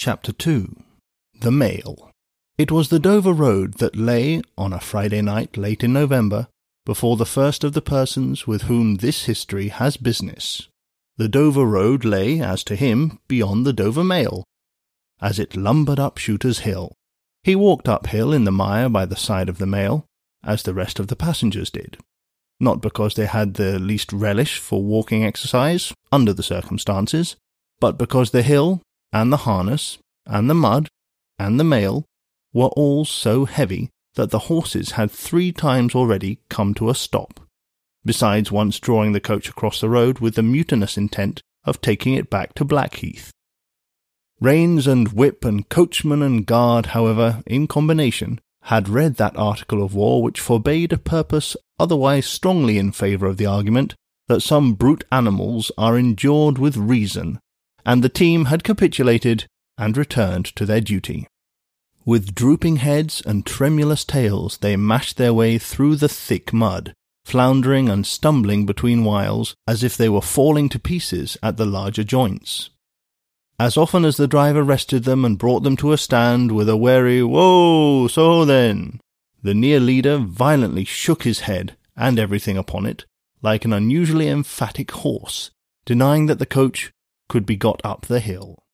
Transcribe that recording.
Chapter 2. The Mail. It was the Dover Road that lay, on a Friday night late in November, before the first of the persons with whom this history has business. The Dover Road lay, as to him, beyond the Dover Mail, as it lumbered up Shooter's Hill. He walked uphill in the mire by the side of the mail, as the rest of the passengers did, not because they had the least relish for walking exercise, under the circumstances, but because the hill, and the harness, and the mud, and the mail were all so heavy that the horses had 3 times already come to a stop, besides once drawing the coach across the road with the mutinous intent of taking it back to Blackheath. Reins and whip and coachman and guard, however, in combination, had read that article of war which forbade a purpose otherwise strongly in favour of the argument that some brute animals are endured with reason, and the team had capitulated and returned to their duty. With drooping heads and tremulous tails they mashed their way through the thick mud, floundering and stumbling between whiles as if they were falling to pieces at the larger joints. As often as the driver rested them and brought them to a stand with a wary "Whoa, so then," the near leader violently shook his head, and everything upon it, like an unusually emphatic horse, denying that the coach could be got up the hill.